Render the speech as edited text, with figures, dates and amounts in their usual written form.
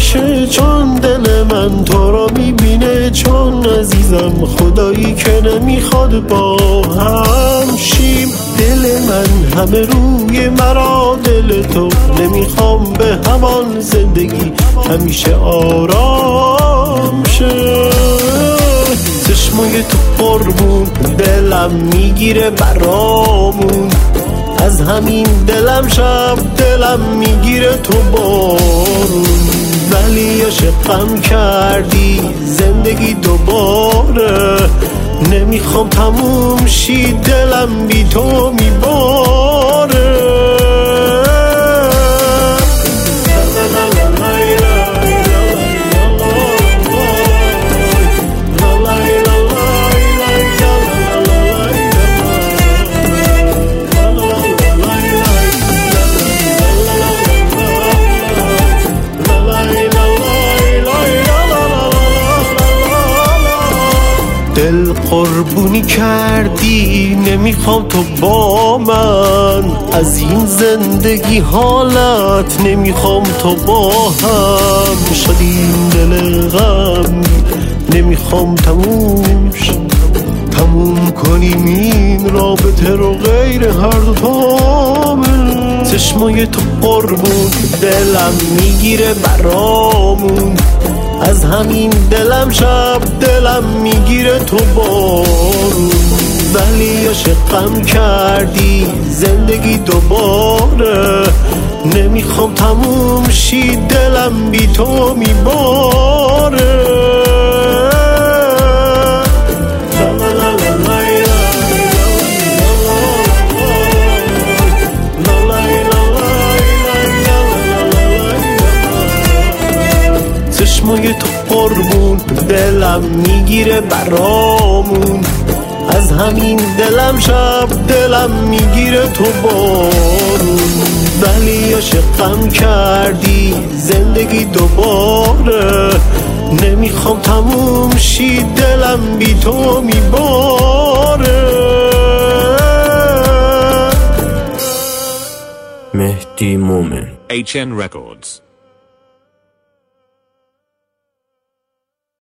میشه، چون دل من تو رو میبینه، چون عزیزم خدایی که نمیخواد با هم شیم. دل من همه روی مرا، دل تو نمیخوام به همان زندگی همیشه آرام شه. چشمای تو قربون دلم میگیره برامون، از همین دلم شب دلم میگیره تو بارون. ولی عشقم کردی زندگی دوباره، نمیخوام تموم شی دلم بی تو میباره. دل قربونی کردی، نمیخوام تو با من از این زندگی حالت، نمیخوام تو با هم شدیم دل غم، نمیخوام تموم کنیم این رابطه رو غیر هر دو تامه. چشمای تو قربون دلم میگیره برامون، از همین دلم شب دلم میگیره تو بارون. ولی عشقم کردی زندگی دوباره، نمیخوام تموم شی دلم بی تو میباره. چشمای تو قربون دلم میگیره برامون، از همین دلم شب دلم میگیره تو بارون. ولی عشقم کردی زندگی دوباره، نمیخوام تموم شی دلم بی تو میباره. مهدی مومن HN Records.